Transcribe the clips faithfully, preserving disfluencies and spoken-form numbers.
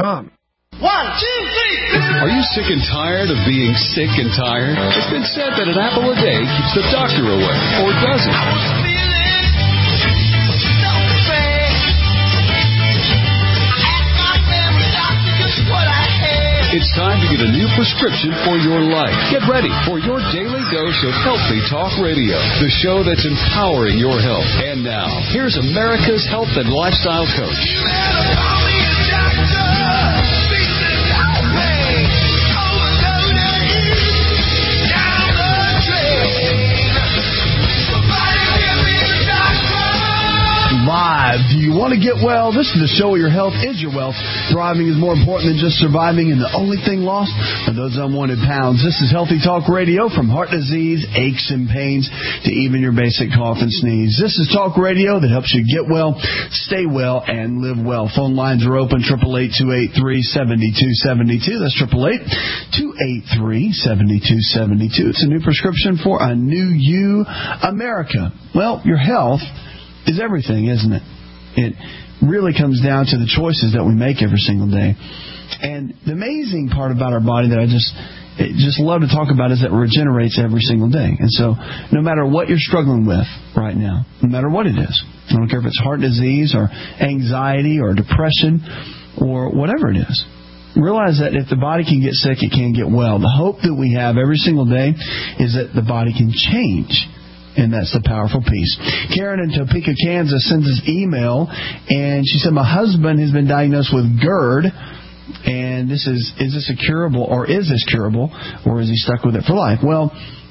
com. One, two, three. Are you sick and tired of being sick and tired? It's been said that an apple a day keeps the doctor away, or does it? I was feeling so bad. Ask my family doctor just what I had. It's time to get a new prescription for your life. Get ready for your daily dose of Healthy Talk Radio, the show that's empowering your health. And now, here's America's health and lifestyle coach. You better call me a doctor. Live. Do you want to get well? This is the show where your health is your wealth. Thriving is more important than just surviving, and the only thing lost are those unwanted pounds. This is Healthy Talk Radio, from heart disease, aches and pains, to even your basic cough and sneeze. This is talk radio that helps you get well, stay well, and live well. Phone lines are open, eight eight eight, two eight three, seven two seven two. That's eight eight eight, two eight three, seven two seven two. It's a new prescription for a new you, America. Well, your health is everything, isn't it? It really comes down to the choices that we make every single day. And the amazing part about our body that I just it just love to talk about is that it regenerates every single day. And so no matter what you're struggling with right now, no matter what it is, I don't care if it's heart disease or anxiety or depression or whatever it is, realize that if the body can get sick, it can get well. The hope that we have every single day is that the body can change. And that's the powerful piece. Karen in Topeka, Kansas sends us email, and she said, my husband has been diagnosed with GERD, and this is, is this a curable, or is this curable, or is he stuck with it for life? Well,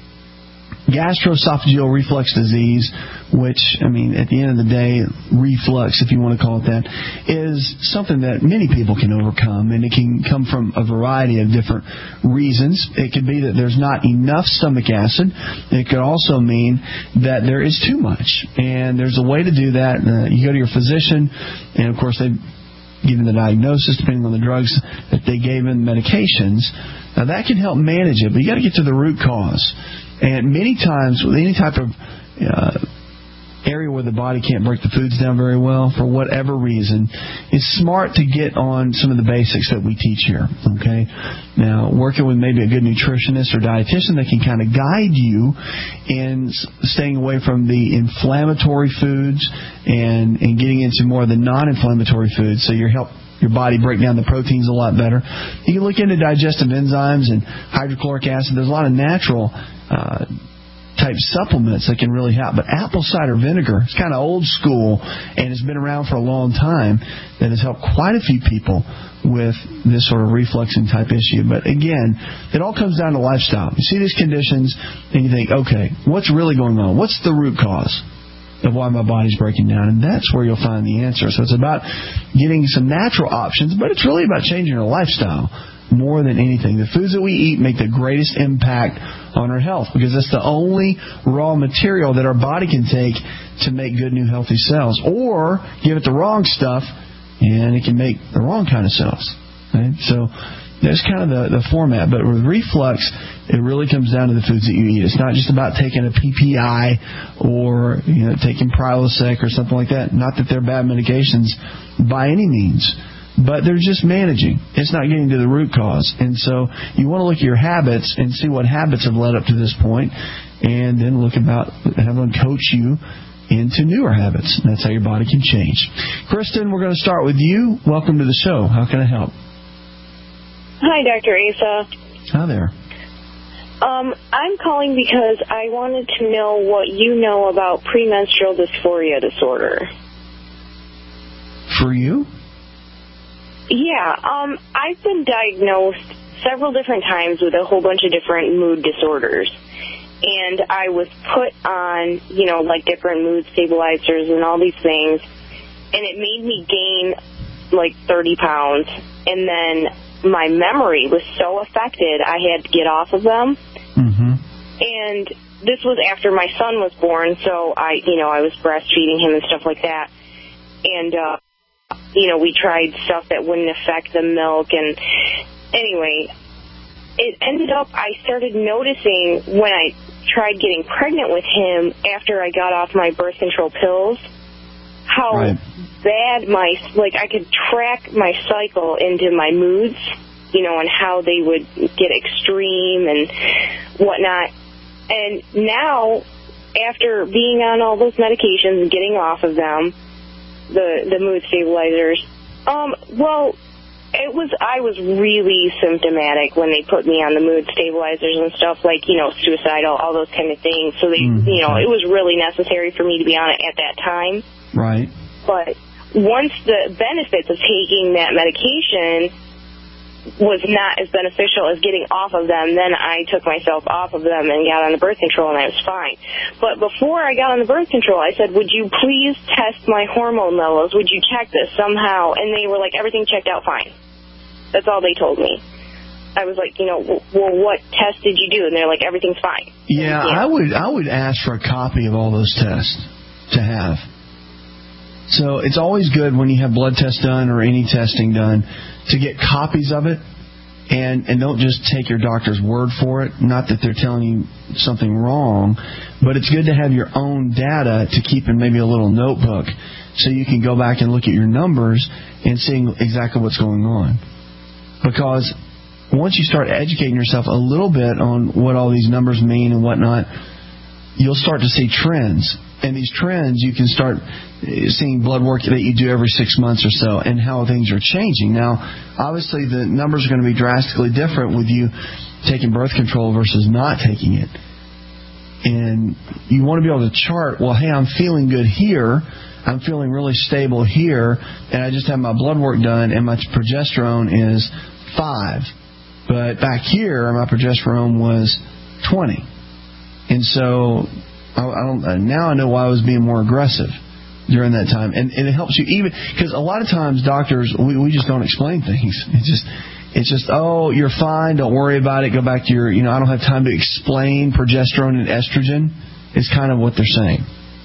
gastroesophageal reflux disease, which, I mean, at the end of the day, reflux, if you want to call it that, is something that many people can overcome, and it can come from a variety of different reasons. It could be that there's not enough stomach acid. It could also mean that there is too much, and there's a way to do that. Uh, you go to your physician, and, of course, they give him the diagnosis, depending on the drugs that they gave him, medications. Now, that can help manage it, but you got to get to the root cause. And many times, with any type of uh, area where the body can't break the foods down very well, for whatever reason, it's smart to get on some of the basics that we teach here. Okay, now working with maybe a good nutritionist or dietitian that can kind of guide you in staying away from the inflammatory foods and and getting into more of the non-inflammatory foods, so your help. Your body break down the proteins a lot better. You can look into digestive enzymes and hydrochloric acid. There's a lot of natural uh, type supplements that can really help. But apple cider vinegar is kind of old school, and it's been around for a long time. That has helped quite a few people with this sort of refluxing type issue. But again, it all comes down to lifestyle. You see these conditions, and you think, okay, what's really going on? What's the root cause of why my body's breaking down? And that's where you'll find the answer. So it's about getting some natural options, but it's really about changing our lifestyle more than anything. The foods that we eat make the greatest impact on our health, because it's the only raw material that our body can take to make good, new, healthy cells. Or give it the wrong stuff, and it can make the wrong kind of cells. Right? So that's kind of the, the format. But with reflux, it really comes down to the foods that you eat. It's not just about taking a P P I or you know taking Prilosec or something like that. Not that they're bad medications by any means, but they're just managing. It's not getting to the root cause. And so you want to look at your habits and see what habits have led up to this point, and then look about having coach you into newer habits. That's how your body can change. Kristen, we're going to start with you. Welcome to the show. How can I help? Hi, Doctor Asa. Hi there. Um, I'm calling because I wanted to know what you know about premenstrual dysphoria disorder. For you? Yeah, um, I've been diagnosed several different times with a whole bunch of different mood disorders. And I was put on, you know, like different mood stabilizers and all these things. And it made me gain like thirty pounds. And then my memory was so affected, I had to get off of them. Mm-hmm. And this was after my son was born, so I, you know, I was breastfeeding him and stuff like that. And, uh, you know, we tried stuff that wouldn't affect the milk. And anyway, it ended up, I started noticing when I tried getting pregnant with him after I got off my birth control pills, how right. bad my, like, I could track my cycle into my moods, you know, and how they would get extreme and whatnot. And now, after being on all those medications and getting off of them, the the mood stabilizers, um, well, it was I was really symptomatic when they put me on the mood stabilizers and stuff, like, you know, suicidal, all those kind of things. So they, mm-hmm. you know, it was really necessary for me to be on it at that time. Right. But once the benefits of taking that medication was not as beneficial as getting off of them, then I took myself off of them and got on the birth control, and I was fine. But before I got on the birth control, I said, would you please test my hormone levels? Would you check this somehow? And they were like, everything checked out fine. That's all they told me. I was like, you know, well, what test did you do? And they're like, everything's fine. Yeah, I would I would ask for a copy of all those tests to have. So it's always good when you have blood tests done or any testing done to get copies of it, and, and don't just take your doctor's word for it. Not that they're telling you something wrong, but it's good to have your own data to keep in maybe a little notebook so you can go back and look at your numbers and seeing exactly what's going on. Because once you start educating yourself a little bit on what all these numbers mean and whatnot, you'll start to see trends. And these trends, you can start seeing blood work that you do every six months or so and how things are changing. Now, obviously, the numbers are going to be drastically different with you taking birth control versus not taking it. And you want to be able to chart, well, hey, I'm feeling good here. I'm feeling really stable here. And I just had my blood work done, and my progesterone is five. But back here, my progesterone was twenty. And so I, I don't, now I know why I was being more aggressive during that time. And, and it helps you even, because a lot of times doctors, we, we just don't explain things. It's just, it's just, oh, you're fine, don't worry about it, go back to your, you know, I don't have time to explain progesterone and estrogen, is kind of what they're saying.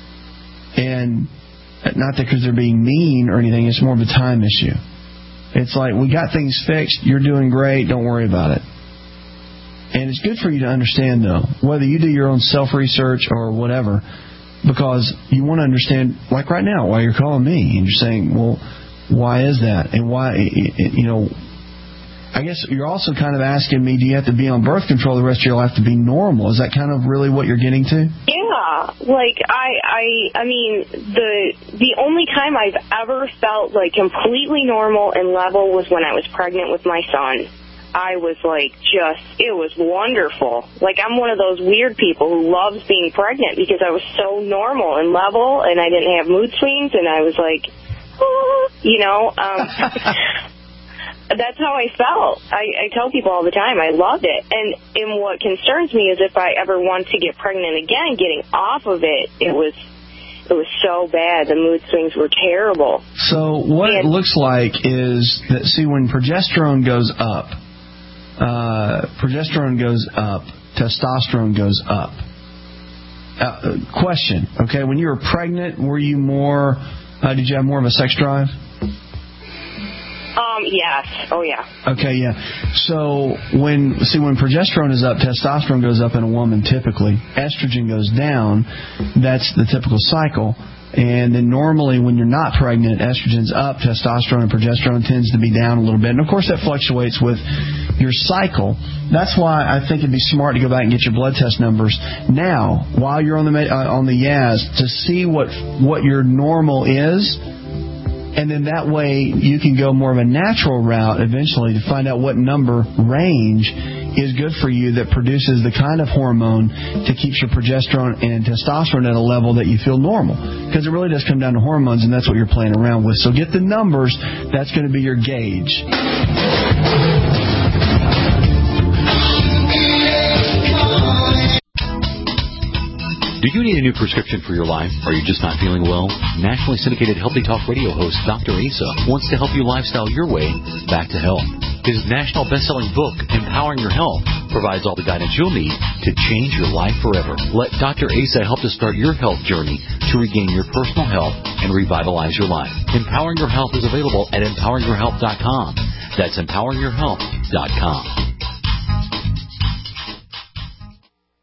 And not that because they're being mean or anything, it's more of a time issue. It's like, we got things fixed, you're doing great, don't worry about it. And it's good for you to understand, though, whether you do your own self-research or whatever, because you want to understand, like right now, why you're calling me. And you're saying, well, why is that? And why, you know, I guess you're also kind of asking me, do you have to be on birth control the rest of your life to be normal? Is that kind of really what you're getting to? Yeah. Like, I, I, I mean, the the only time I've ever felt, like, completely normal and level was when I was pregnant with my son. I was like, just, it was wonderful. Like, I'm one of those weird people who loves being pregnant because I was so normal and level, and I didn't have mood swings, and I was like, oh, you know, um, that's how I felt. I, I tell people all the time, I loved it. And, and what concerns me is if I ever want to get pregnant again, getting off of it, it was... It was so bad. The mood swings were terrible. So what and, it looks like is that, see, when progesterone goes up, uh, progesterone goes up, testosterone goes up. Uh, question, okay, when you were pregnant, were you more, uh, did you have more of a sex drive? Um, yes. Oh, yeah. Okay, yeah. So, when, see, when progesterone is up, testosterone goes up in a woman typically. Estrogen goes down. That's the typical cycle. And then normally when you're not pregnant, estrogen's up, testosterone and progesterone tends to be down a little bit. And, of course, that fluctuates with your cycle. That's why I think it'd be smart to go back and get your blood test numbers now, while you're on the uh, on the Yaz, to see what what your normal is. And then that way you can go more of a natural route eventually to find out what number range is good for you that produces the kind of hormone to keep your progesterone and testosterone at a level that you feel normal. Because it really does come down to hormones, and that's what you're playing around with. So get the numbers. That's going to be your gauge. Do you need a new prescription for your life? Are you just not feeling well? Nationally syndicated Healthy Talk radio host Doctor Asa wants to help you lifestyle your way back to health. His national best-selling book, Empowering Your Health, provides all the guidance you'll need to change your life forever. Let Doctor Asa help to start your health journey to regain your personal health and revitalize your life. Empowering Your Health is available at empowering your health dot com. That's empowering your health dot com. Some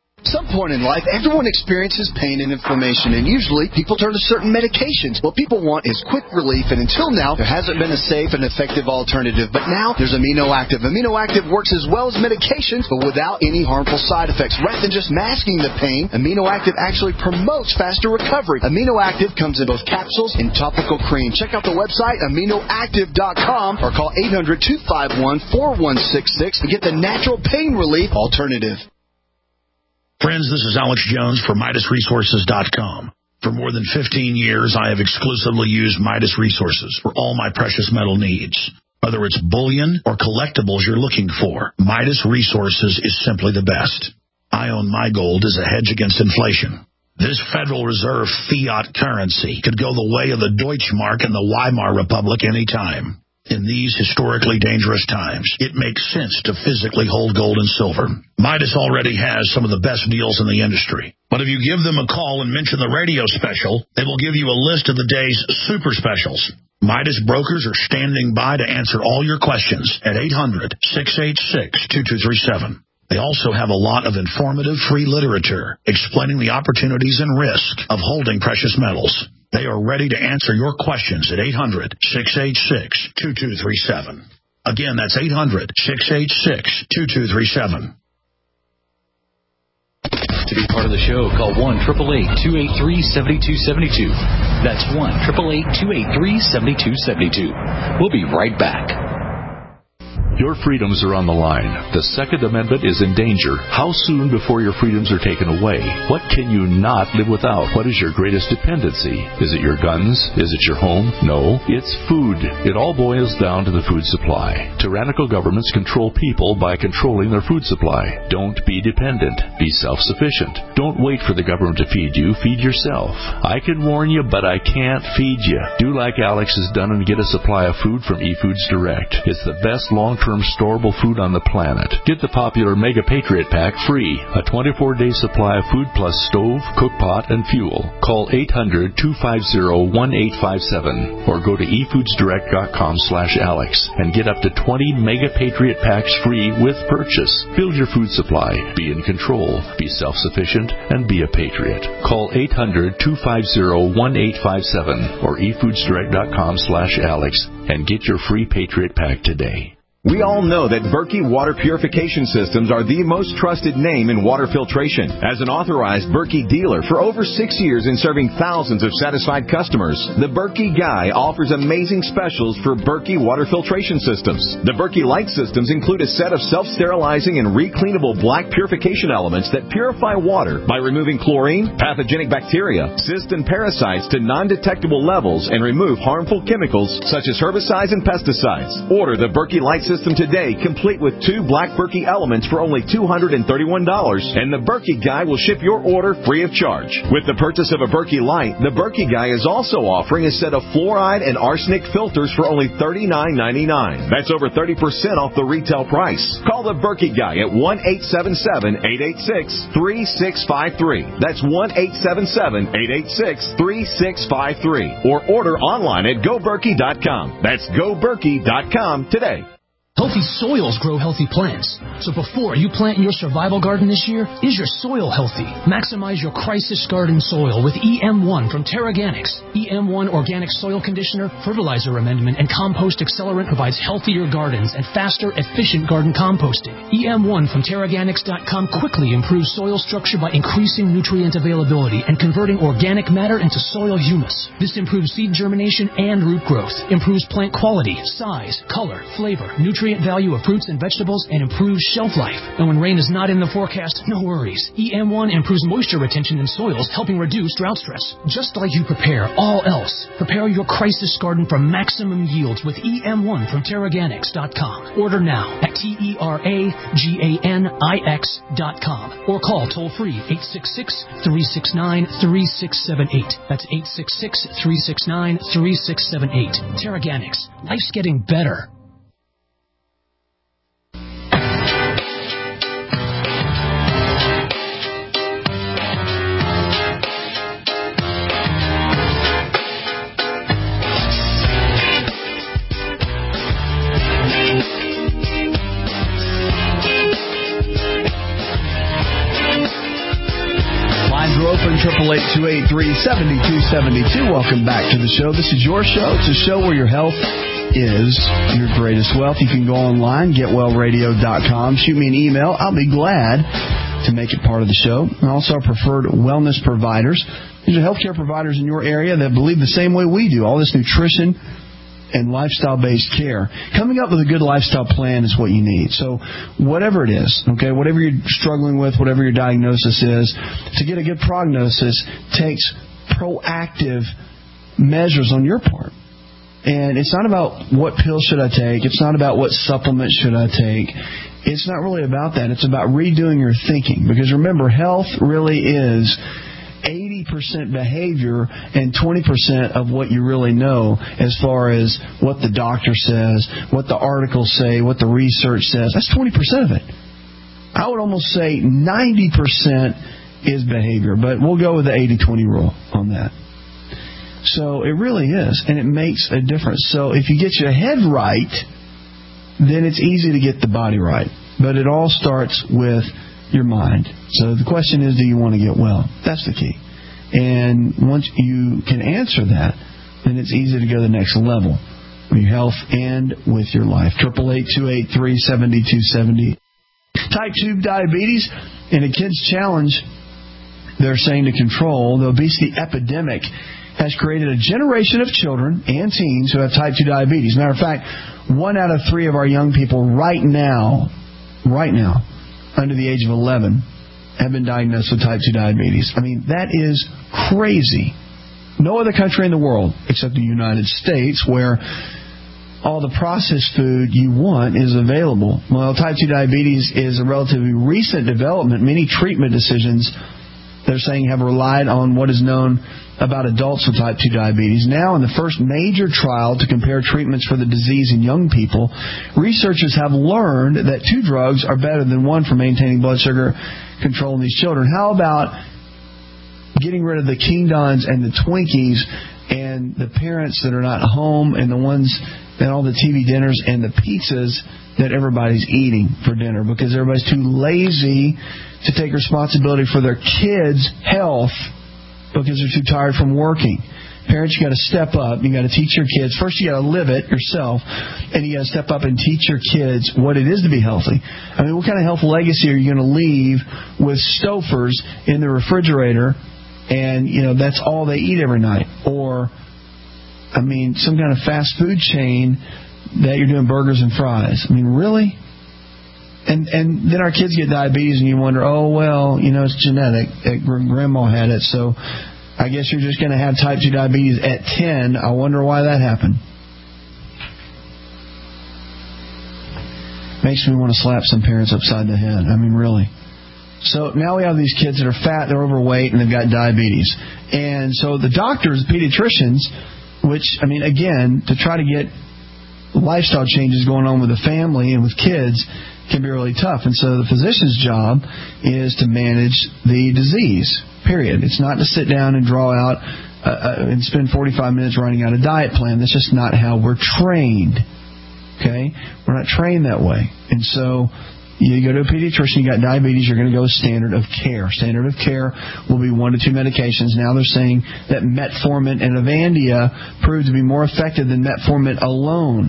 some point in life, everyone experiences pain and inflammation, and usually people turn to certain medications. What people want is quick relief, and until now, there hasn't been a safe and effective alternative. But now, there's Amino Active. Amino Active works as well as medications, but without any harmful side effects. Rather than just masking the pain, Amino Active actually promotes faster recovery. Amino Active comes in both capsules and topical cream. Check out the website, amino active dot com, or call eight hundred, two five one, four one six six and get the natural pain relief alternative. Friends, this is Alex Jones for Midas Resources dot com. For more than fifteen years, I have exclusively used Midas Resources for all my precious metal needs. Whether it's bullion or collectibles you're looking for, Midas Resources is simply the best. I own my gold as a hedge against inflation. This Federal Reserve fiat currency could go the way of the Deutschmark and the Weimar Republic any time. In these historically dangerous times, it makes sense to physically hold gold and silver. Midas already has some of the best deals in the industry. But if you give them a call and mention the radio special, they will give you a list of the day's super specials. Midas brokers are standing by to answer all your questions at eight hundred, six eight six, two two three seven. They also have a lot of informative free literature explaining the opportunities and risk of holding precious metals. They are ready to answer your questions at eight hundred, six eight six, two two three seven. Again, that's eight hundred, six eight six, two two three seven. To be part of the show, call one eight eight eight, two eight three, seven two seven two. That's one eight eight eight, two eight three, seven two seven two. We'll be right back. Your freedoms are on the line. The Second Amendment is in danger. How soon before your freedoms are taken away? What can you not live without? What is your greatest dependency? Is it your guns? Is it your home? No, it's food. It all boils down to the food supply. Tyrannical governments control people by controlling their food supply. Don't be dependent. Be self-sufficient. Don't wait for the government to feed you. Feed yourself. I can warn you, but I can't feed you. Do like Alex has done and get a supply of food from eFoods Direct. It's the best long-term storable food on the planet. Get the popular Mega Patriot Pack free. A twenty-four day supply of food plus stove, cook pot, and fuel. Call eight hundred, two five zero, one eight five seven or go to e foods direct dot com slash Alex and get up to twenty Mega Patriot Packs free with purchase. Build your food supply. Be in control. Be self-sufficient and be a patriot. Call eight hundred, two five zero, one eight five seven or e foods direct dot com slash Alex and get your free Patriot Pack today. We all know that Berkey Water Purification Systems are the most trusted name in water filtration. As an authorized Berkey dealer for over six years and serving thousands of satisfied customers, the Berkey Guy offers amazing specials for Berkey Water Filtration Systems. The Berkey Light Systems include a set of self-sterilizing and recleanable black purification elements that purify water by removing chlorine, pathogenic bacteria, cysts, and parasites to non-detectable levels and remove harmful chemicals such as herbicides and pesticides. Order the Berkey Light Systems today, complete with two black Berkey elements for only two hundred thirty-one dollars, and the Berkey Guy will ship your order free of charge. With the purchase of a Berkey Light, the Berkey Guy is also offering a set of fluoride and arsenic filters for only thirty-nine ninety-nine. That's over thirty percent off the retail price. Call the Berkey Guy at one eight seven seven, eight eight six, three six five three. That's one eight seven seven, eight eight six, three six five three. Or order online at go berkey dot com. That's go berkey dot com today. Healthy soils grow healthy plants. So before you plant your survival garden this year, is your soil healthy? Maximize your crisis garden soil with E M one from Terraganics. E M one Organic Soil Conditioner, Fertilizer Amendment, and Compost Accelerant provides healthier gardens and faster, efficient garden composting. E M one from Terraganics dot com quickly improves soil structure by increasing nutrient availability and converting organic matter into soil humus. This improves seed germination and root growth, improves plant quality, size, color, flavor, nutrient value of fruits and vegetables, and improves shelf life. And when rain is not in the forecast, no worries. E M one improves moisture retention in soils, helping reduce drought stress. Just like you prepare all else, prepare your crisis garden for maximum yields with E M one from Terraganics dot com. Order now at T E R A G A N I X dot com or call toll-free eight six six, three six nine, three six seven eight. That's eight six six, three six nine, three six seven eight. Terraganics. Life's getting better. eight eight, two eight three, seven two seven two. Welcome back to the show. This is your show. It's a show where your health is your greatest wealth. You can go online, get well radio dot com. Shoot me an email. I'll be glad to make it part of the show. And also our preferred wellness providers. These are healthcare providers in your area that believe the same way we do. All this nutrition and lifestyle-based care. Coming up with a good lifestyle plan is what you need. So whatever it is, okay, whatever you're struggling with, whatever your diagnosis is, to get a good prognosis takes proactive measures on your part. And it's not about what pill should I take. It's not about what supplement should I take. It's not really about that. It's about redoing your thinking. Because remember, health really is eighty percent behavior and twenty percent of what you really know as far as what the doctor says, what the articles say, what the research says. That's twenty percent of it. I would almost say ninety percent is behavior. But we'll go with the eighty twenty rule on that. So it really is, and it makes a difference. So if you get your head right, then it's easy to get the body right. But it all starts with your mind. So the question is, do you want to get well? That's the key. And once you can answer that, then it's easy to go to the next level with your health and with your life. eight eight eight, two eight three, seven two seven zero. Type two diabetes in a kid's challenge, they're saying to control the obesity epidemic, has created a generation of children and teens who have type two diabetes. Matter of fact, one out of three of our young people right now, right now, under the age of eleven, have been diagnosed with type two diabetes. I mean, that is crazy. No other country in the world, except the United States, where all the processed food you want is available. Well, type two diabetes is a relatively recent development. Many treatment decisions, they're saying, have relied on what is known about adults with type two diabetes. Now, in the first major trial to compare treatments for the disease in young people, researchers have learned that two drugs are better than one for maintaining blood sugar control in these children. How about getting rid of the King Dons and the Twinkies and the parents that are not home and the ones and all the T V dinners and the pizzas that everybody's eating for dinner because everybody's too lazy to take responsibility for their kids' health because they're too tired from working. Parents, you got to step up. You got to teach your kids. First, you got to live it yourself, and you got to step up and teach your kids what it is to be healthy. I mean, what kind of health legacy are you going to leave with Stouffer's in the refrigerator, and you know that's all they eat every night? Or, I mean, some kind of fast food chain that you're doing burgers and fries. I mean, really? And and then our kids get diabetes, and you wonder, oh, well, you know, it's genetic. Grandma had it, so I guess you're just going to have type two diabetes at ten. I wonder why that happened. Makes me want to slap some parents upside the head. I mean, really. So now we have these kids that are fat, they're overweight, and they've got diabetes. And so the doctors, pediatricians, which, I mean, again, to try to get lifestyle changes going on with the family and with kids can be really tough. And so the physician's job is to manage the disease, period. It's not to sit down and draw out uh, uh, and spend forty-five minutes writing out a diet plan. That's just not how we're trained. Okay? We're not trained that way. And so you go to a pediatrician, you got diabetes, you're going to go with standard of care. Standard of care will be one to two medications. Now they're saying that metformin and Avandia proved to be more effective than metformin alone.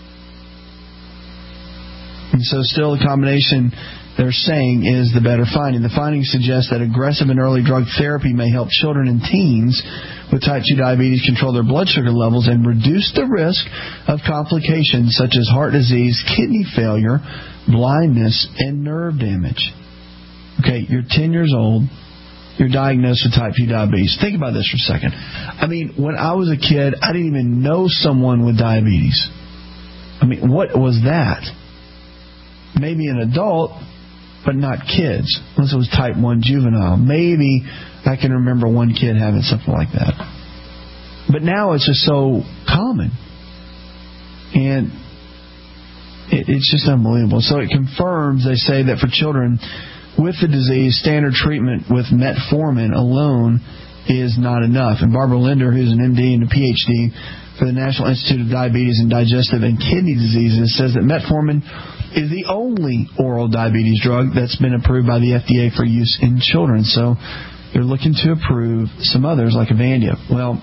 And so still the combination they're saying is the better finding. The findings suggest that aggressive and early drug therapy may help children and teens with type two diabetes control their blood sugar levels and reduce the risk of complications such as heart disease, kidney failure, blindness, and nerve damage. Okay, you're ten years old. You're diagnosed with type two diabetes. Think about this for a second. I mean, when I was a kid, I didn't even know someone with diabetes. I mean, what was that? Maybe an adult, but not kids, unless it was type one juvenile. Maybe I can remember one kid having something like that. But now it's just so common. And it, it's just unbelievable. So it confirms, they say, that for children with the disease, standard treatment with metformin alone is not enough. And Barbara Linder, who's an M D and a P H D for the National Institute of Diabetes and Digestive and Kidney Diseases, says that metformin is the only oral diabetes drug that's been approved by the F D A for use in children. So They're looking to approve some others like Avandia. Well,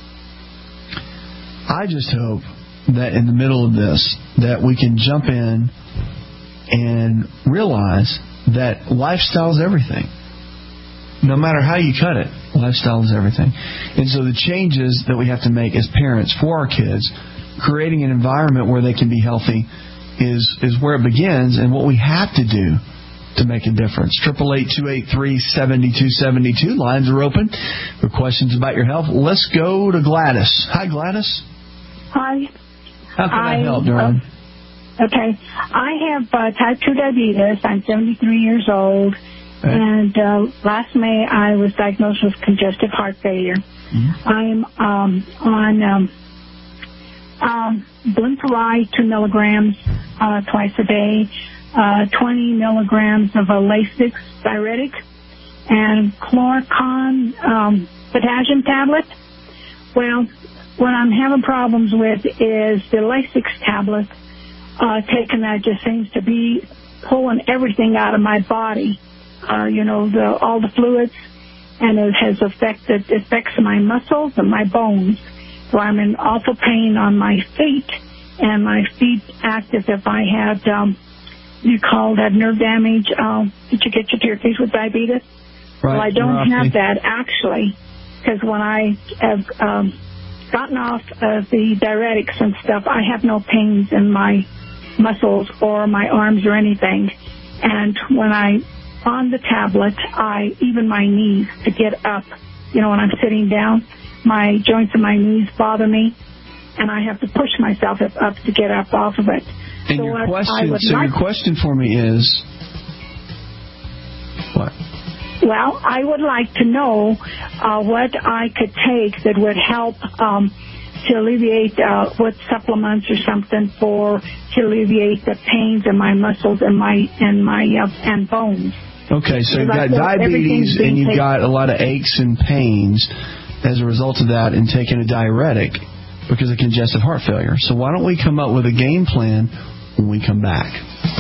I just hope that in the middle of this that we can jump in and realize that lifestyle is everything. No matter how you cut it, lifestyle is everything. And so the changes that we have to make as parents for our kids, creating an environment where they can be healthy, is is where it begins, and what we have to do to make a difference. Triple eight two eight three seventy two seventy two. Lines are open for questions about your health. Let's go to Gladys. Hi, Gladys. Hi. How can I, I help, Uh, darling? okay. I have uh, type two diabetes. I'm seventy-three years old. Okay. And uh, last May, I was diagnosed with congestive heart failure. Mm-hmm. I'm um, on um, um, Blinparide, two milligrams uh, twice a day, uh, twenty milligrams of a Lasix diuretic, and Chlorcon um, potassium tablet. Well, what I'm having problems with is the Lasix tablet. Uh, taking that just seems to be pulling everything out of my body. Uh, you know, the, all the fluids, and it has affected, it affects my muscles and my bones. So I'm in awful pain on my feet, and my feet act as if I had, um, you call that nerve damage. Um, did you get your feet with diabetes? Right. Well, I don't neuropathy. have that, actually, because when I have um, gotten off of the diuretics and stuff, I have no pains in my muscles or my arms or anything. And when I on the tablet, I even my knees to get up. You know, when I'm sitting down, my joints in my knees bother me, and I have to push myself up to get up off of it. And so your question, so like, your question for me is what? Well, I would like to know uh, what I could take that would help um, to alleviate uh, what supplements or something for to alleviate the pains in my muscles and my and my uh, and bones. Okay, so you've Like got diabetes and you've taken. got a lot of aches and pains as a result of that and taking a diuretic because of congestive heart failure. So why don't we come up with a game plan when we come back?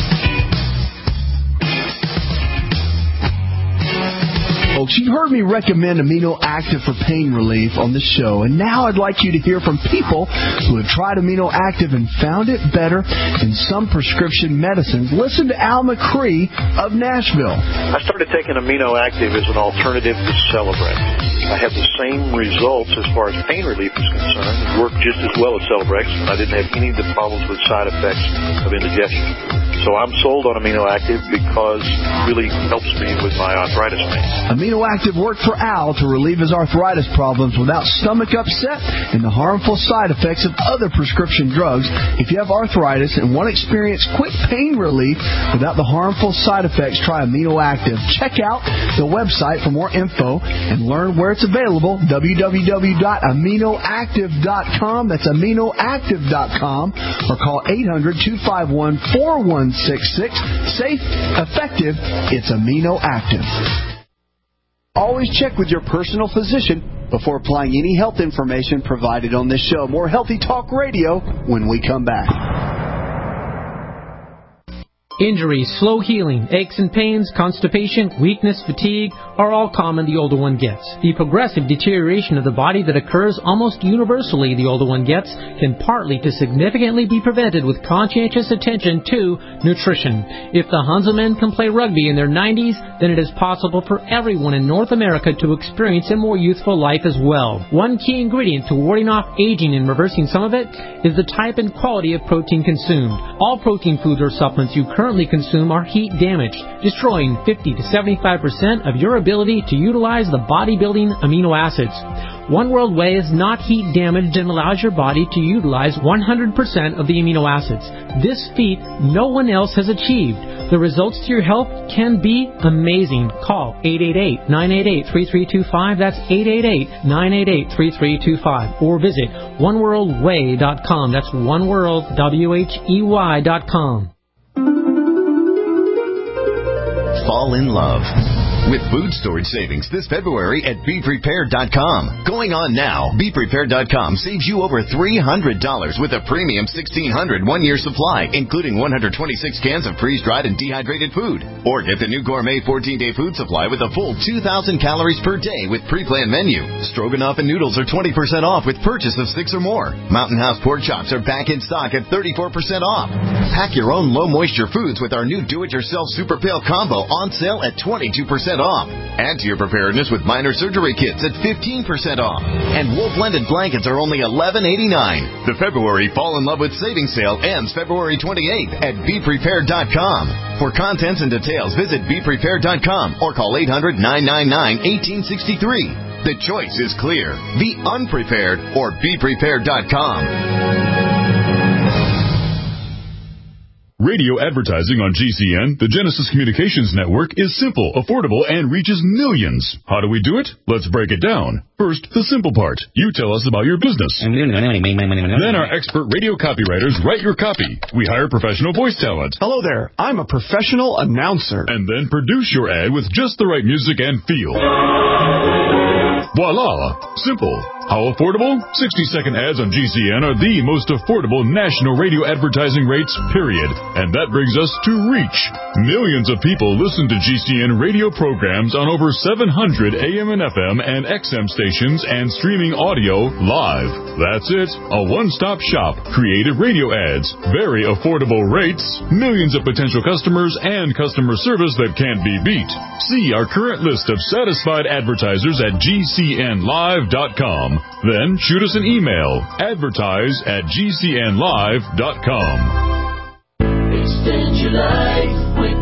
Folks, you've heard me recommend Amino Active for pain relief on the show, and now I'd like you to hear from people who have tried Amino Active and found it better than some prescription medicines. Listen to Al McCree of Nashville. I started taking Amino Active as an alternative to Celebrex. I have the same results as far as pain relief is concerned. It worked just as well as Celebrex, and I didn't have any of the problems with side effects of indigestion. So I'm sold on Amino Active because it really helps me with my arthritis pain. Amino Active worked for Al to relieve his arthritis problems without stomach upset and the harmful side effects of other prescription drugs. If you have arthritis and want to experience quick pain relief without the harmful side effects, try Amino Active. Check out the website for more info and learn where it's available, w w w dot amino active dot com. That's amino active dot com, or call eight hundred two five one four one six six. Safe, effective, it's Amino Active. Always check with your personal physician before applying any health information provided on this show. More Healthy Talk Radio when we come back. Injuries, slow healing, aches and pains, constipation, weakness, fatigue are all common the older one gets. The progressive deterioration of the body that occurs almost universally the older one gets can partly to significantly be prevented with conscientious attention to nutrition. If the Hanselmen can play rugby in their nineties, then it is possible for everyone in North America to experience a more youthful life as well. One key ingredient to warding off aging and reversing some of it is the type and quality of protein consumed. All protein foods or supplements you currently consume are heat damaged, destroying fifty to seventy-five percent of your ability to utilize the bodybuilding amino acids. One World Whey is not heat damaged and allows your body to utilize one hundred percent of the amino acids. This feat no one else has achieved. The results to your health can be amazing. Call eight eight eight, nine eight eight, three three two five. That's eight eight eight, nine eight eight, three three two five. Or visit one world whey dot com. That's oneworld, W H E Y dot com. Fall in love with food storage savings this February at be prepared dot com. Going on now, be prepared dot com saves you over three hundred dollars with a premium sixteen hundred one-year supply, including one hundred twenty-six cans of freeze-dried and dehydrated food. Or get the new gourmet fourteen-day food supply with a full two thousand calories per day with pre-planned menu. Stroganoff and noodles are twenty percent off with purchase of six or more. Mountain House pork chops are back in stock at thirty-four percent off. Pack your own low-moisture foods with our new do-it-yourself Super Pail Combo on sale at twenty-two percent off. Add to your preparedness with minor surgery kits at fifteen percent off. And wool blended blankets are only eleven eighty-nine. The February Fall in Love with Savings Sale ends February twenty-eighth at be prepared dot com. For contents and details, visit be prepared dot com or call eight hundred, nine nine nine, one eight six three. The choice is clear. Be unprepared or be prepared dot com. Radio advertising on G C N, the Genesis Communications Network, is simple, affordable, and reaches millions. How do we do it? Let's break it down. First, the simple part. You tell us about your business. Then our expert radio copywriters write your copy. We hire professional voice talent. Hello there. I'm a professional announcer. And then produce your ad with just the right music and feel. Voila! Simple. How affordable? sixty-second ads on G C N are the most affordable national radio advertising rates, period. And that brings us to reach. Millions of people listen to G C N radio programs on over seven hundred A M and F M and X M stations and streaming audio live. That's it. A one-stop shop. Creative radio ads. Very affordable rates. Millions of potential customers and customer service that can't be beat. See our current list of satisfied advertisers at G C N live dot com. Then shoot us an email. Advertise at G C N live dot com. Extend your life with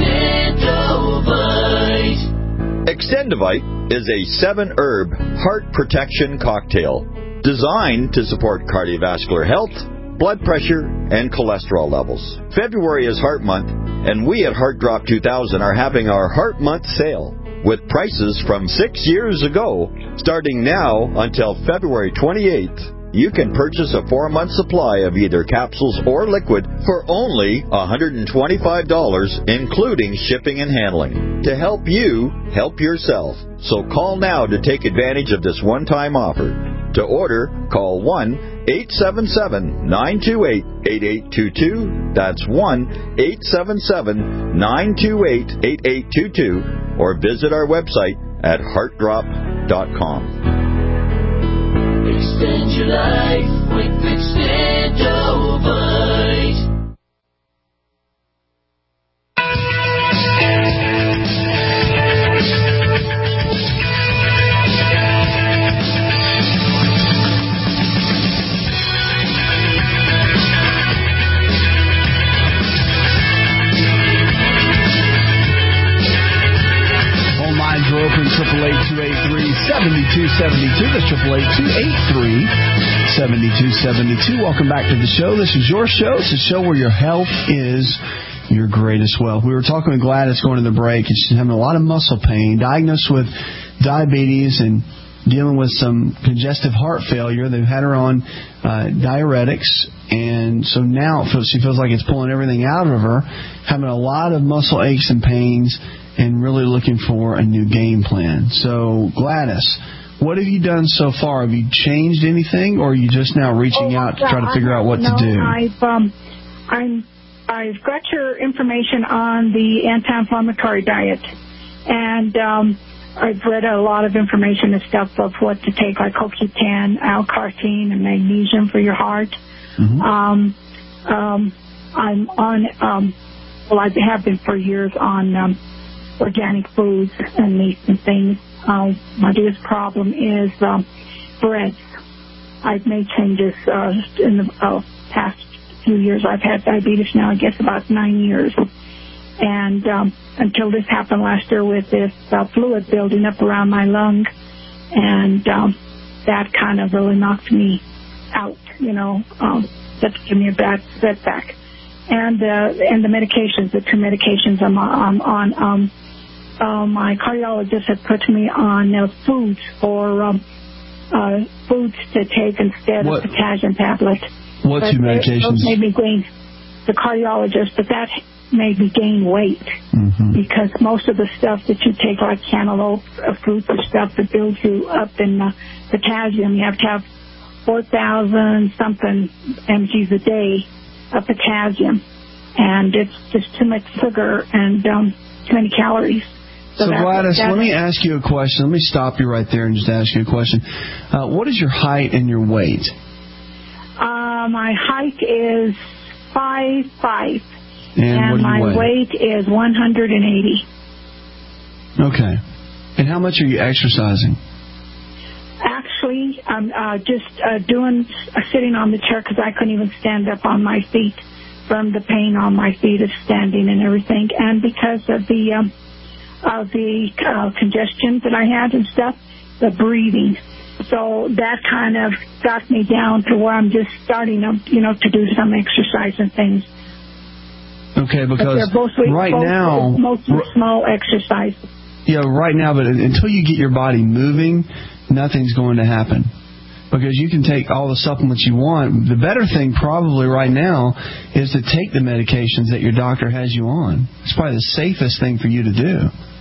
Extendovite. Extendovite is a seven-herb heart protection cocktail designed to support cardiovascular health, blood pressure, and cholesterol levels. February is Heart Month, and we at Heart Drop two thousand are having our Heart Month sale with prices from six years ago. Starting now until February twenty-eighth, you can purchase a four-month supply of either capsules or liquid for only one hundred twenty-five dollars, including shipping and handling. To help you, help yourself. So call now to take advantage of this one-time offer. To order, call one eight seven seven, nine two eight, eight eight two two. That's one eight seven seven, nine two eight, eight eight two two. Or visit our website at heart drop dot com. Extend your life with Extendovite. Open triple eight two eight three seven two seven two. That's triple eight two eight three seven two seven two. Welcome back to the show. This is your show. It's a show where your health is your greatest wealth. We were talking with Gladys going to the break, and she's having a lot of muscle pain, diagnosed with diabetes and dealing with some congestive heart failure. They've had her on uh, diuretics, and so now it feels, she feels like it's pulling everything out of her, having a lot of muscle aches and pains, and really looking for a new game plan. So, Gladys, what have you done so far? Have you changed anything, or are you just now reaching oh, out to try to figure out what no, to do? I've, um, I'm, I've got your information on the anti-inflammatory diet, and um, I've read a lot of information and stuff of what to take, like C O Q ten, L-carnitine, and magnesium for your heart. Mm-hmm. Um, um, I'm on, um, well, I have been for years on um, organic foods and meats and things. Uh, my biggest problem is um, breads. I've made changes uh, in the uh, past few years. I've had diabetes now, I guess, about nine years. And um, until this happened last year with this uh, fluid building up around my lung, and um, that kind of really knocked me out, you know, um, that gave me a bad setback. And, uh, and the medications, the two medications I'm on, I'm on um, Uh, my cardiologist had put me on uh, foods for um, uh, foods to take instead what, of potassium tablets. What two medications? Those made me gain. the cardiologist, but that made me gain weight mm-hmm. because most of the stuff that you take, like cantaloupe uh, fruits or stuff that builds you up in uh, potassium, you have to have four thousand something mgs a day of potassium, and it's just too much sugar and um, too many calories. So, so Gladys, let me ask you a question. Let me stop you right there and just ask you a question. Uh, what is your height and your weight? Uh, my height is five five. And, and what do you my weigh? weight is one hundred eighty. Okay. And how much are you exercising? Actually, I'm uh, just uh, doing uh, sitting on the chair because I couldn't even stand up on my feet from the pain on my feet of standing and everything, and because of the um, of the uh, congestion that I had and stuff, the breathing. So that kind of got me down to where I'm just starting, um, you know, to do some exercise and things. Okay, because mostly, right both, now... mostly small exercise. Yeah, right now, but until you get your body moving, nothing's going to happen. Because you can take all the supplements you want. The better thing probably right now is to take the medications that your doctor has you on. It's probably the safest thing for you to do.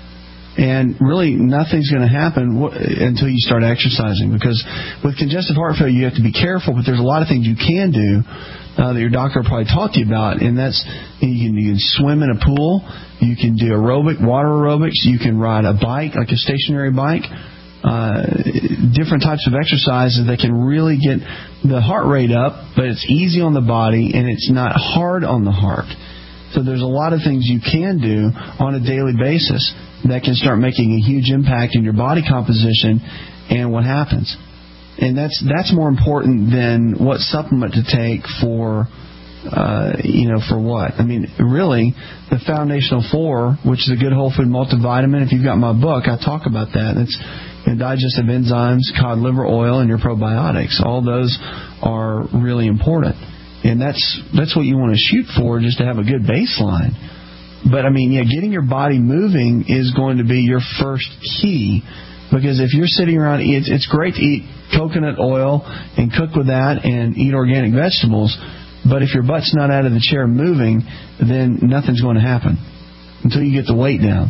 And really, nothing's going to happen until you start exercising. Because with congestive heart failure, you have to be careful, but there's a lot of things you can do uh, that your doctor will probably talk to you about. And that's, you can, you can swim in a pool, you can do aerobic, water aerobics, you can ride a bike, like a stationary bike, uh, different types of exercises that can really get the heart rate up, but it's easy on the body and it's not hard on the heart. So there's a lot of things you can do on a daily basis that can start making a huge impact in your body composition and what happens. And that's that's more important than what supplement to take for, uh, you know, for what. I mean, really, the Foundational Four, which is a good whole food multivitamin, if you've got my book, I talk about that. It's you know, digestive enzymes, cod liver oil, and your probiotics. All those are really important. And that's that's what you want to shoot for, just to have a good baseline. But, I mean, yeah, getting your body moving is going to be your first key. Because if you're sitting around, it's, it's great to eat coconut oil and cook with that and eat organic vegetables. But if your butt's not out of the chair moving, then nothing's going to happen until you get the weight down.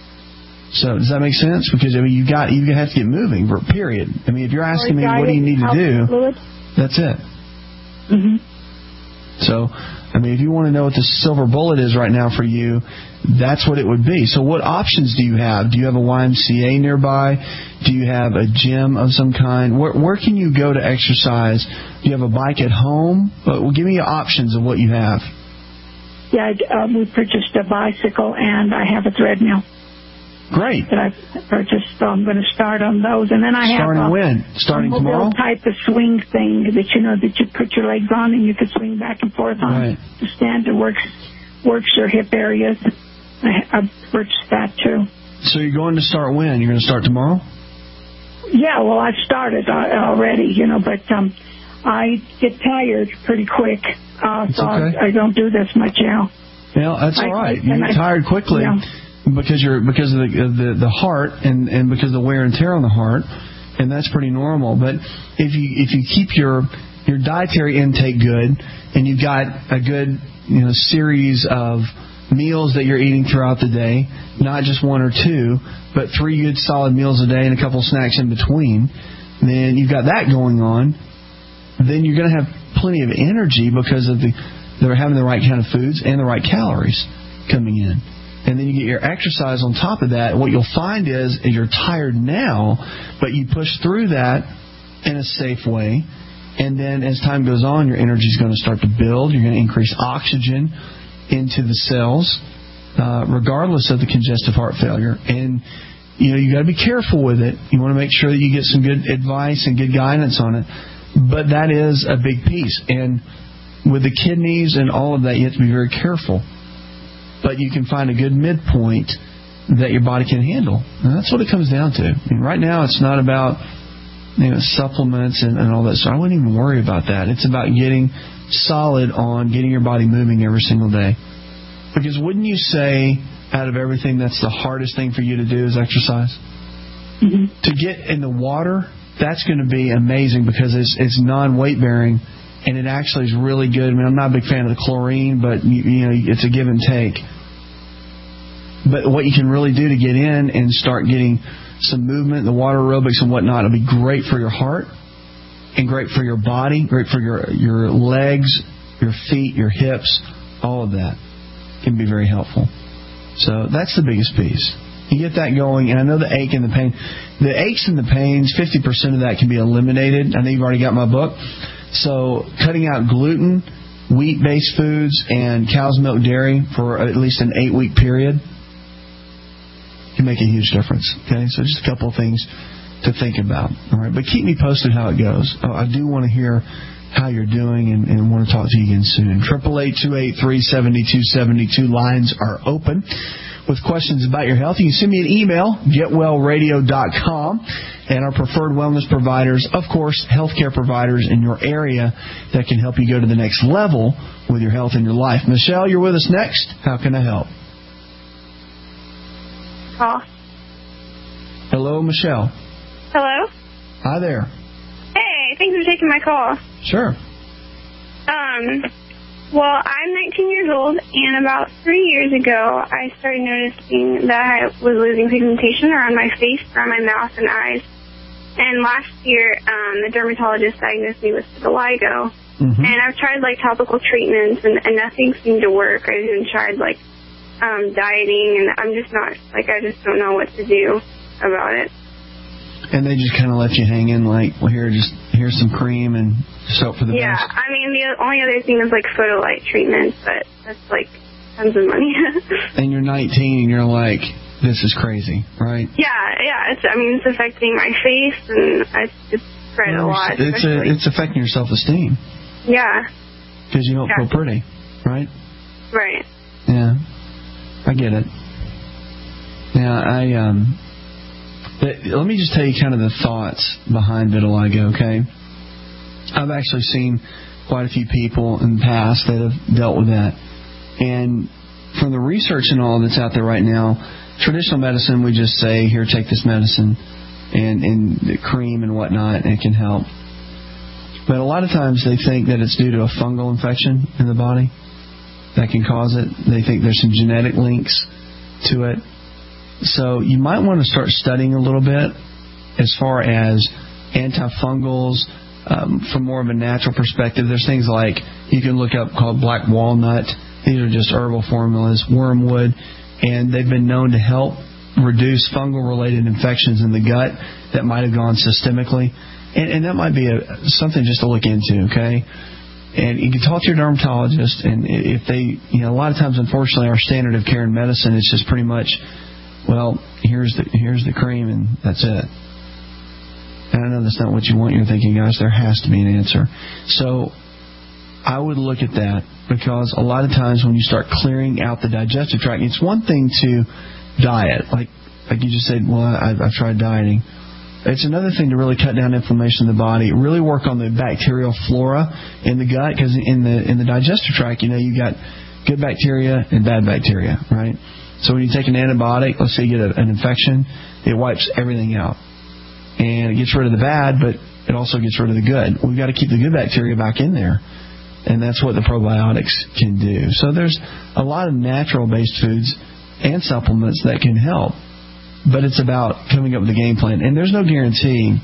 So does that make sense? Because, I mean, you got you have to get moving, period. I mean, if you're asking me what do you need to do, that's it. Mm-hmm. So, I mean, if you want to know what the silver bullet is right now for you, that's what it would be. So what options do you have? Do you have a Y M C A nearby? Do you have a gym of some kind? Where, where can you go to exercise? Do you have a bike at home? Well, give me options of what you have. Yeah, uh, we purchased a bicycle and I have a treadmill. Great. That I've purchased, so I'm going to start on those. And then I Starting have a, when? Starting a tomorrow? type of swing thing that you know that you put your legs on and you can swing back and forth on right. to stand. It works works your hip areas. I, I've purchased that too. So you're going to start when? You're going to start tomorrow? Yeah, well, I've started uh, already, you know, but um, I get tired pretty quick, uh, so okay. I, I don't do this much now. Well, that's all right. You get I, tired quickly. Yeah. Because you're because of the the, the heart and, and because of the wear and tear on the heart, and that's pretty normal. But if you if you keep your your dietary intake good and you've got a good you know series of meals that you're eating throughout the day, not just one or two, but three good solid meals a day and a couple snacks in between, then you've got that going on. Then you're going to have plenty of energy because of the they're having the right kind of foods and the right calories coming in. And then you get your exercise on top of that. What you'll find is, is you're tired now, but you push through that in a safe way. And then as time goes on, your energy is going to start to build. You're going to increase oxygen into the cells, uh, regardless of the congestive heart failure. And, you know, you got to be careful with it. You want to make sure that you get some good advice and good guidance on it. But that is a big piece. And with the kidneys and all of that, you have to be very careful. But you can find a good midpoint that your body can handle. And that's what it comes down to. I mean, right now, it's not about you know supplements and, and all that. So I wouldn't even worry about that. It's about getting solid on getting your body moving every single day. Because wouldn't you say, out of everything, that's the hardest thing for you to do is exercise? Mm-hmm. To get in the water, that's going to be amazing because it's, it's non-weight bearing and it actually is really good. I mean, I'm not a big fan of the chlorine, but you, you know, it's a give and take. But what you can really do to get in and start getting some movement, the water aerobics and whatnot, it'll be great for your heart and great for your body, great for your your legs, your feet, your hips, all of that can be very helpful. So that's the biggest piece. You get that going, and I know the ache and the pain. The aches and the pains, fifty percent of that can be eliminated. I know you've already got my book. So cutting out gluten, wheat-based foods, and cow's milk dairy for at least an eight-week period can make a huge difference. Okay, so just a couple of things to think about. All right, but keep me posted how it goes. I do want to hear how you're doing and, and want to talk to you again soon. Triple eight two eight three seven two seven two lines are open. With questions about your health, you can send me an email, get well radio dot com, and our preferred wellness providers, of course, healthcare providers in your area that can help you go to the next level with your health and your life. Michelle, you're with us next. How can I help? Call. Hello, Michelle. Hello? Hi there. Hey, thanks for taking my call. Sure. Um... Well, I'm nineteen years old, and about three years ago, I started noticing that I was losing pigmentation around my face, around my mouth, and eyes. And last year, um, the dermatologist diagnosed me with vitiligo. Mm-hmm. And I've tried, like, topical treatments, and, and nothing seemed to work. I even tried, like, um, dieting, and I'm just not, like, I just don't know what to do about it. And they just kind of left you hanging, like, well, here, just here's some cream and just hope for the yeah, best. Yeah, I mean, the only other thing is, like, photolite treatment, but that's, like, tons of money. And you're nineteen, and you're like, this is crazy, right? Yeah, yeah. It's, I mean, it's affecting my face, and I, it's spread well, a lot. It's, a, it's affecting your self-esteem. Yeah. Because you don't yeah. feel pretty, right? Right. Yeah, I get it. Yeah, I, um... let me just tell you kind of the thoughts behind vitiligo, okay? I've actually seen quite a few people in the past that have dealt with that. And from the research and all that's out there right now, traditional medicine, we just say, here, take this medicine and, and the cream and whatnot, and it can help. But a lot of times they think that it's due to a fungal infection in the body that can cause it. They think there's some genetic links to it. So you might want to start studying a little bit as far as antifungals um, from more of a natural perspective. There's things like you can look up called black walnut. These are just herbal formulas, wormwood, and they've been known to help reduce fungal-related infections in the gut that might have gone systemically. And, and that might be a, something just to look into, okay? And you can talk to your dermatologist, and if they, you know, a lot of times, unfortunately, our standard of care in medicine is just pretty much, well, here's the here's the cream, and that's it. And I know that's not what you want. You're thinking, gosh, there has to be an answer. So I would look at that, because a lot of times when you start clearing out the digestive tract, it's one thing to diet, like like you just said, well, I've, I've tried dieting. It's another thing to really cut down inflammation in the body, really work on the bacterial flora in the gut, because in the in the digestive tract, you know, you got good bacteria and bad bacteria, right? So when you take an antibiotic, let's say you get a, an infection, it wipes everything out. And it gets rid of the bad, but it also gets rid of the good. We've got to keep the good bacteria back in there. And that's what the probiotics can do. So there's a lot of natural-based foods and supplements that can help. But it's about coming up with a game plan. And there's no guarantee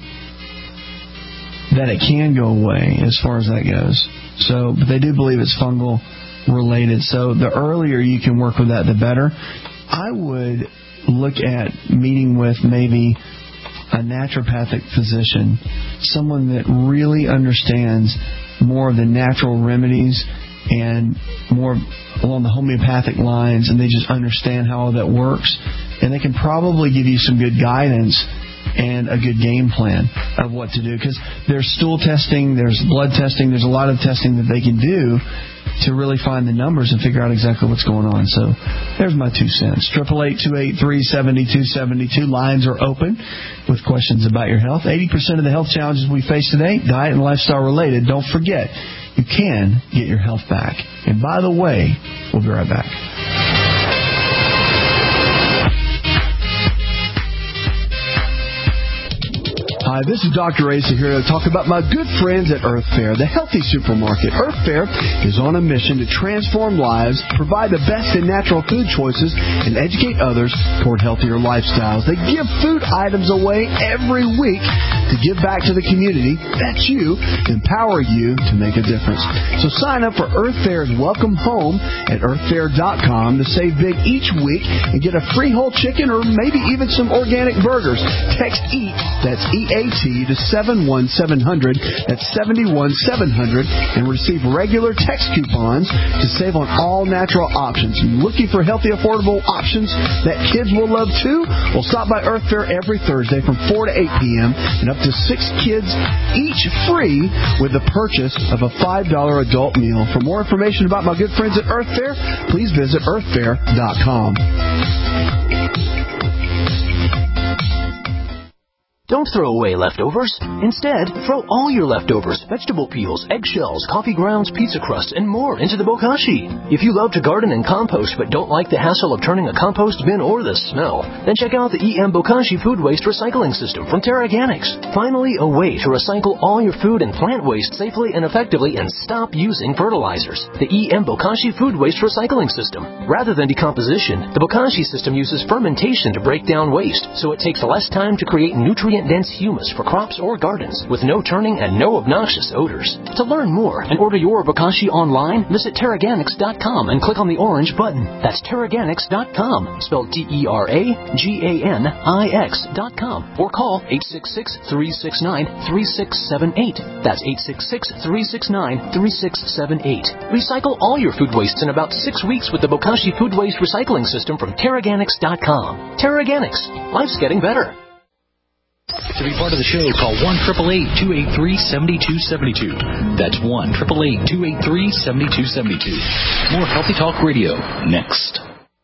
that it can go away as far as that goes. So, but they do believe it's fungal related. So the earlier you can work with that, the better. I would look at meeting with maybe a naturopathic physician, someone that really understands more of the natural remedies and more along the homeopathic lines, and they just understand how all that works. And they can probably give you some good guidance and a good game plan of what to do. Because there's stool testing, there's blood testing, there's a lot of testing that they can do to really find the numbers and figure out exactly what's going on. So there's my two cents. Triple eight two eight three seven two seven two. Lines are open with questions about your health. eighty percent of the health challenges we face today, diet and lifestyle related. Don't forget, you can get your health back. And by the way, we'll be right back. Hi, this is Doctor Asa here to talk about my good friends at Earth Fare, the healthy supermarket. Earth Fare is on a mission to transform lives, provide the best in natural food choices, and educate others toward healthier lifestyles. They give food items away every week to give back to the community. That's you. Empower you to make a difference. So sign up for Earth Fare's Welcome Home at earth fare dot com to save big each week and get a free whole chicken or maybe even some organic burgers. Text EAT, that's E A T, to seven one seven zero zero, that's seven one seven zero zero, and receive regular text coupons to save on all natural options. Looking for healthy, affordable options that kids will love too? Well, stop by Earth Fare every Thursday from four to eight p.m. and up to six kids each free with the purchase of a five dollar adult meal. For more information about my good friends at Earth Fare, please visit earth fare dot com. Don't throw away leftovers. Instead, throw all your leftovers, vegetable peels, eggshells, coffee grounds, pizza crusts, and more into the bokashi. If you love to garden and compost but don't like the hassle of turning a compost bin or the smell, then check out the E M Bokashi Food Waste Recycling System from TerraGanix. Finally, a way to recycle all your food and plant waste safely and effectively and stop using fertilizers. The E M Bokashi Food Waste Recycling System. Rather than decomposition, the Bokashi system uses fermentation to break down waste, so it takes less time to create nutrient dense humus for crops or gardens with no turning and no obnoxious odors. To learn more and order your bokashi online, visit Terraganix dot com and click on the orange button. That's Terraganix dot com, spelled T E R A G A N I X dot com, or call eight six six, three six nine, three six seven eight. That's eight six six, three six nine, three six seven eight. Recycle all your food wastes in about six weeks with the Bokashi Food Waste Recycling System from Terraganix dot com. Terraganix. Life's getting better. To be part of the show, call one eight eight eight, two eight three, seven two seven two. That's one eight eight eight, two eight three, seven two seven two. More Healthy Talk Radio next.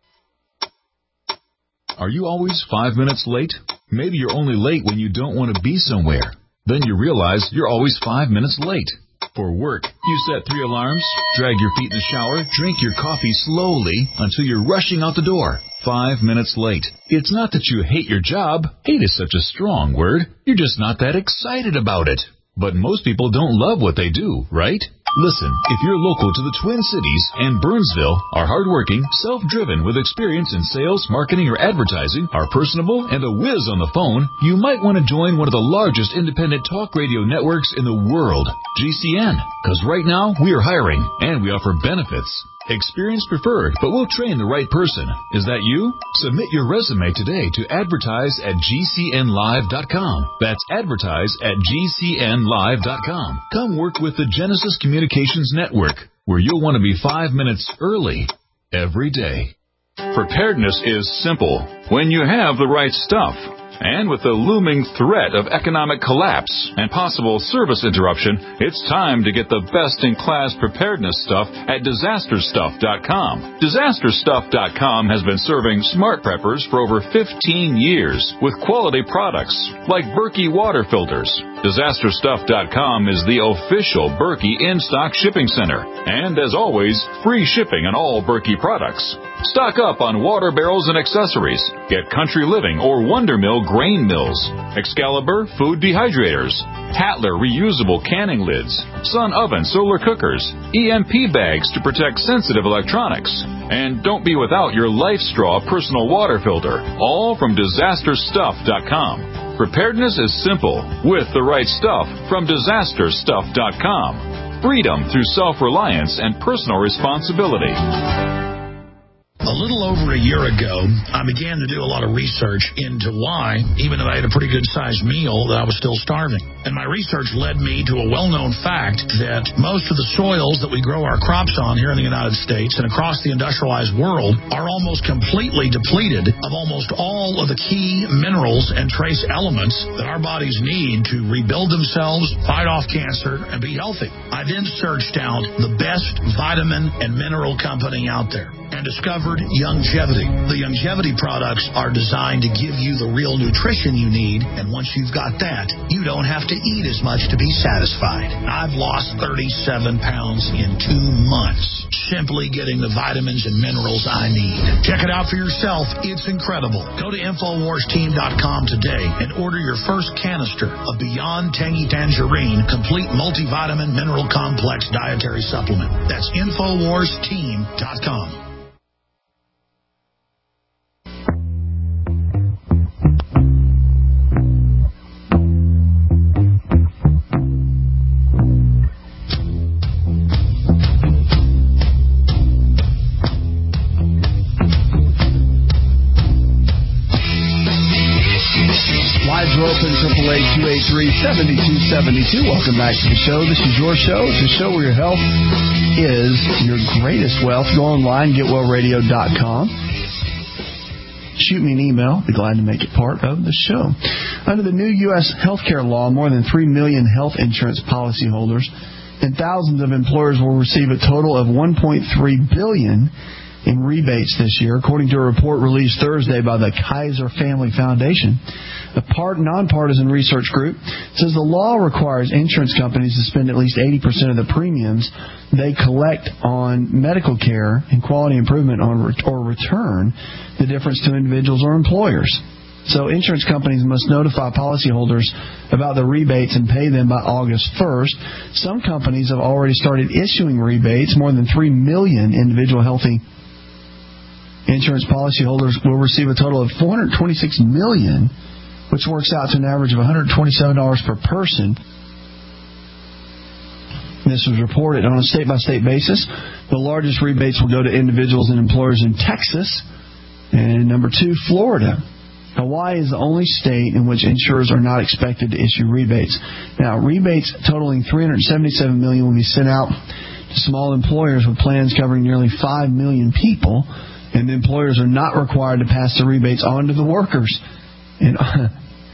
Are you always five minutes late? Maybe you're only late when you don't want to be somewhere. Then you realize you're always five minutes late. For work, you set three alarms, drag your feet in the shower, drink your coffee slowly until you're rushing out the door. Five minutes late. It's not that you hate your job. Hate is such a strong word. You're just not that excited about it. But most people don't love what they do, right? Listen, if you're local to the Twin Cities and Burnsville, are hardworking, self-driven with experience in sales, marketing, or advertising, are personable, and a whiz on the phone, you might want to join one of the largest independent talk radio networks in the world, G C N. Because right now, we are hiring, and we offer benefits. Experience preferred, but we'll train the right person. Is that you? Submit your resume today to advertise at G C N live dot com. That's advertise at G C N live dot com. Come work with the Genesis Communications Network, where you'll want to be five minutes early every day. Preparedness is simple when you have the right stuff. And with the looming threat of economic collapse and possible service interruption, it's time to get the best-in-class preparedness stuff at disaster stuff dot com. disaster stuff dot com has been serving smart preppers for over fifteen years with quality products like Berkey water filters. disaster stuff dot com is the official Berkey in-stock shipping center. And as always, free shipping on all Berkey products. Stock up on water barrels and accessories. Get Country Living or Wonder Mill grain mills, Excalibur food dehydrators, Tatler reusable canning lids, Sun oven solar cookers, E M P bags to protect sensitive electronics. And don't be without your Life Straw personal water filter, all from disaster stuff dot com. Preparedness is simple with the right stuff from disaster stuff dot com. Freedom through self-reliance and personal responsibility. A little over a year ago, I began to do a lot of research into why, even though I had a pretty good-sized meal, that I was still starving. And my research led me to a well-known fact that most of the soils that we grow our crops on here in the United States and across the industrialized world are almost completely depleted of almost all of the key minerals and trace elements that our bodies need to rebuild themselves, fight off cancer, and be healthy. I then searched out the best vitamin and mineral company out there and discovered Youngevity. The Youngevity products are designed to give you the real nutrition you need, and once you've got that, you don't have to to eat as much to be satisfied. I've lost thirty-seven pounds in two months, simply getting the vitamins and minerals I need. Check it out for yourself. It's incredible. Go to Infowars Team dot com today and order your first canister of Beyond Tangy Tangerine Complete Multivitamin Mineral Complex Dietary Supplement. That's Infowars Team dot com. Lines are open, triple eight two eight three seven two seven two. Welcome back to the show. This is your show. It's a show where your health is your greatest wealth. Go online, get well radio dot com. Shoot me an email. Be glad to make it part of the show. Under the new U S healthcare law, more than three million health insurance policyholders and thousands of employers will receive a total of one point three billion dollars in rebates this year, according to a report released Thursday by the Kaiser Family Foundation. The part nonpartisan research group says the law requires insurance companies to spend at least eighty percent of the premiums they collect on medical care and quality improvement on or return the difference to individuals or employers. So insurance companies must notify policyholders about the rebates and pay them by August first. Some companies have already started issuing rebates. More than three million individual healthy insurance policyholders will receive a total of four hundred twenty-six million dollars, which works out to an average of one hundred twenty-seven dollars per person. This was reported on a state-by-state basis. The largest rebates will go to individuals and employers in Texas, and number two, Florida. Hawaii is the only state in which insurers are not expected to issue rebates. Now, rebates totaling three hundred seventy-seven million dollars will be sent out to small employers with plans covering nearly five million people. And employers are not required to pass the rebates on to the workers. And how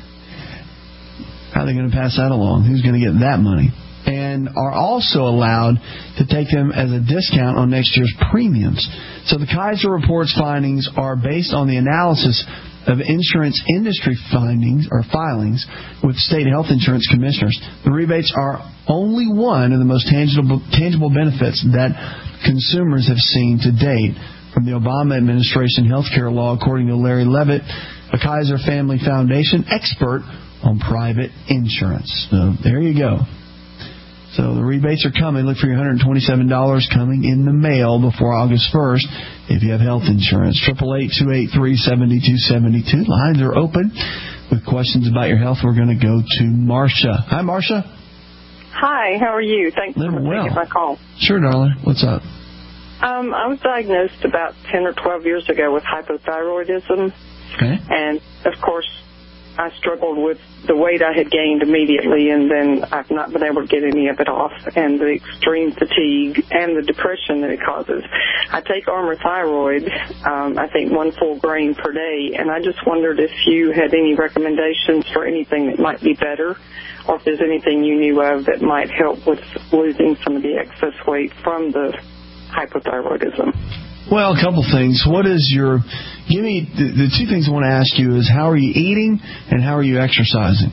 are they going to pass that along? Who's going to get that money? And are also allowed to take them as a discount on next year's premiums. So the Kaiser report's findings are based on the analysis of insurance industry findings or filings with state health insurance commissioners. The rebates are only one of the most tangible tangible benefits that consumers have seen to date from the Obama administration healthcare law, according to Larry Levitt, a Kaiser Family Foundation expert on private insurance. So there you go. So the rebates are coming. Look for your one hundred twenty-seven dollars coming in the mail before August first if you have health insurance. triple eight two eight three seven two seven two. Lines are open with questions about your health. We're going to go to Marcia. Hi, Marcia. Hi, how are you? Thanks for taking well. my call. Sure, darling. What's up? Um, I was diagnosed about ten or twelve years ago with hypothyroidism. Okay. And, of course, I struggled with the weight I had gained immediately, and then I've not been able to get any of it off, and the extreme fatigue and the depression that it causes. I take Armour Thyroid, um, I think one full grain per day, and I just wondered if you had any recommendations for anything that might be better, or if there's anything you knew of that might help with losing some of the excess weight from the hypothyroidism. Well, a couple things. What is your... Give me... The, the two things I want to ask you is how are you eating and how are you exercising?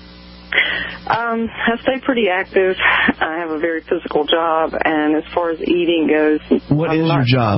Um, I stay pretty active. I have a very physical job, and as far as eating goes... What I'm is not, your job?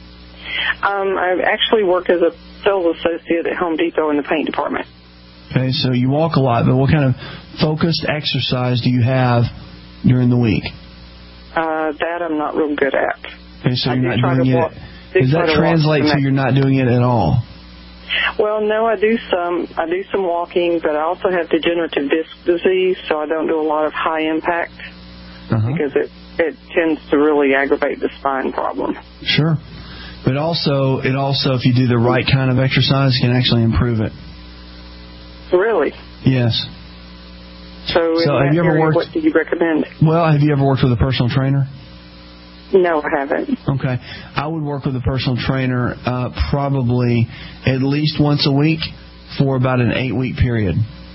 Um, I actually work as a sales associate at Home Depot in the paint department. Okay, so you walk a lot, but what kind of focused exercise do you have during the week? Uh, that I'm not real good at. Okay, so I you're do not doing walk, it. Does that translate to you're not doing it at all? Well, no, I do some. I do some walking, but I also have degenerative disc disease, so I don't do a lot of high impact uh-huh. because it it tends to really aggravate the spine problem. Sure, but also it also if you do the right kind of exercise can actually improve it. Really? Yes. So, so in have that you ever area, worked, what do you recommend? Well, have you ever worked with a personal trainer? No, I haven't. Okay. I would work with a personal trainer uh, probably at least once a week for about an eight-week period.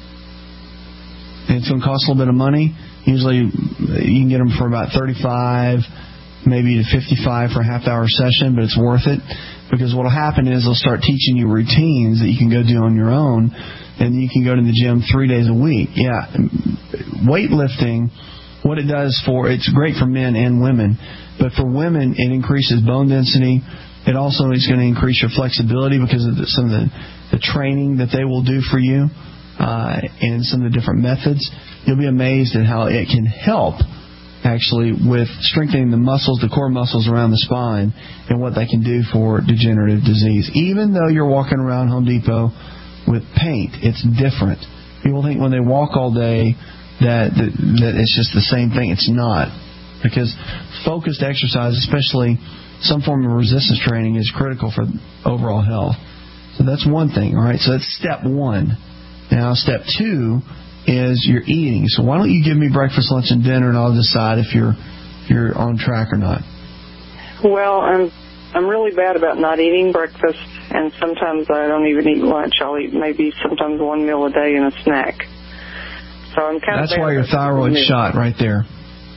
And it's going to cost a little bit of money. Usually you can get them for about thirty-five dollars, maybe to fifty-five dollars for a half-hour session, but it's worth it. Because what will happen is they'll start teaching you routines that you can go do on your own, and you can go to the gym three days a week. Yeah, weightlifting, what it does for, it's great for men and women, but for women it increases bone density. It also is going to increase your flexibility because of the, some of the, the training that they will do for you uh, and some of the different methods. You'll be amazed at how it can help actually with strengthening the muscles, the core muscles around the spine, and what they can do for degenerative disease. Even though you're walking around Home Depot with paint, it's different. People think when they walk all day that, that that it's just the same thing. It's not. Because focused exercise, especially some form of resistance training, is critical for overall health. So that's one thing, all right? So that's step one. Now, step two is your eating. So why don't you give me breakfast, lunch, and dinner, and I'll decide if you're if you're on track or not. Well, I'm I'm really bad about not eating breakfast, and sometimes I don't even eat lunch. I'll eat maybe sometimes one meal a day and a snack. So I'm kind That's of. That's why your thyroid's shot right there.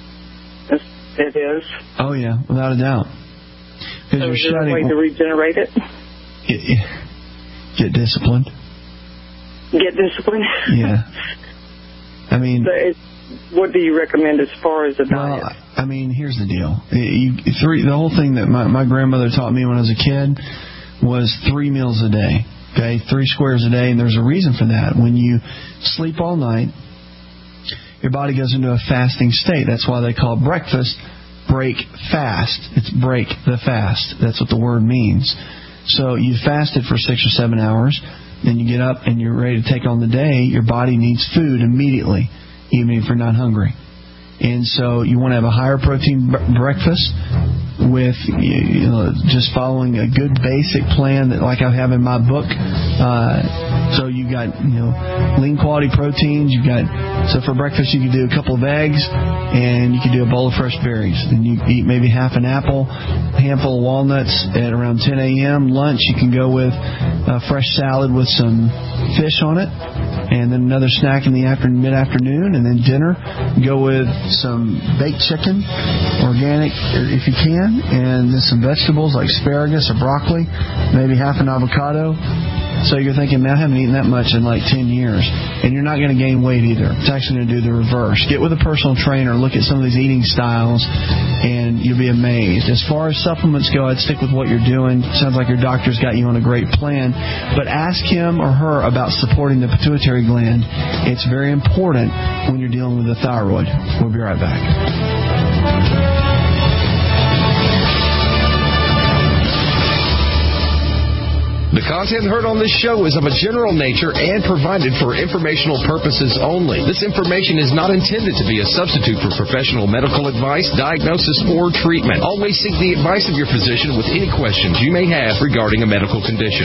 It is. Oh yeah, without a doubt. So is there a way to regenerate it? Get, get disciplined. Get disciplined. Yeah. I mean, so it, what do you recommend as far as the well, diet? I mean, here's the deal. You, three, the whole thing that my, my grandmother taught me when I was a kid was three meals a day. Okay, three squares a day, and there's a reason for that. When you sleep all night, your body goes into a fasting state. That's why they call breakfast break fast. It's break the fast. That's what the word means. So you fasted for six or seven hours. Then you get up and you're ready to take on the day. Your body needs food immediately, even if you're not hungry. And so you want to have a higher protein b- breakfast with, you know, just following a good basic plan that, like I have in my book. Uh, so you got, you know, lean quality proteins. You got, so for breakfast you can do a couple of eggs and you can do a bowl of fresh berries. And you eat maybe half an apple, a handful of walnuts at around ten a.m. Lunch you can go with a fresh salad with some fish on it, and then another snack in the afternoon, mid-afternoon, and then dinner go with some baked chicken, organic if you can, and then some vegetables like asparagus or broccoli, maybe half an avocado. So you're thinking, man, I haven't eaten that much in like ten years. And you're not going to gain weight either. It's actually going to do the reverse. Get with a personal trainer, look at some of these eating styles, and you'll be amazed. As far as supplements go, I'd stick with what you're doing. Sounds like your doctor's got you on a great plan. But ask him or her about supporting the pituitary gland. It's very important when you're dealing with the thyroid. We'll be right back. The content heard on this show is of a general nature and provided for informational purposes only. This information is not intended to be a substitute for professional medical advice, diagnosis, or treatment. Always seek the advice of your physician with any questions you may have regarding a medical condition.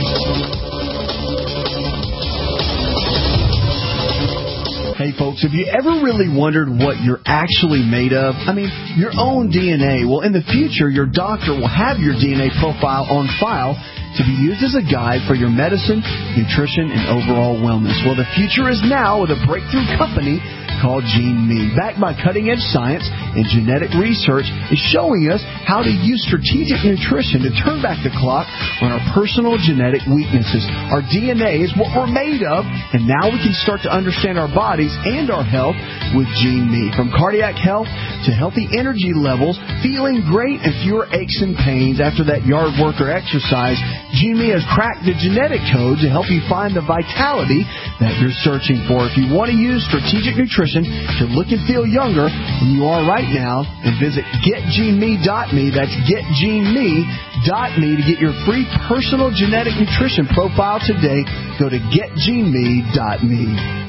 Hey folks, have you ever really wondered what you're actually made of? I mean, your own D N A. Well, in the future, your doctor will have your D N A profile on file to be used as a guide for your medicine, nutrition, and overall wellness. Well, the future is now with a breakthrough company called GeneMe. Backed by cutting-edge science and genetic research, is showing us how to use strategic nutrition to turn back the clock on our personal genetic weaknesses. Our D N A is what we're made of, and now we can start to understand our bodies and our health with GeneMe. From cardiac health to healthy energy levels, feeling great, and fewer aches and pains after that yard work or exercise, GeneMe has cracked the genetic code to help you find the vitality that you're searching for. If you want to use strategic nutrition to look and feel younger than you are right now, and visit get gene me dot me. That's get gene me dot me to get your free personal genetic nutrition profile today. Go to get gene me dot me.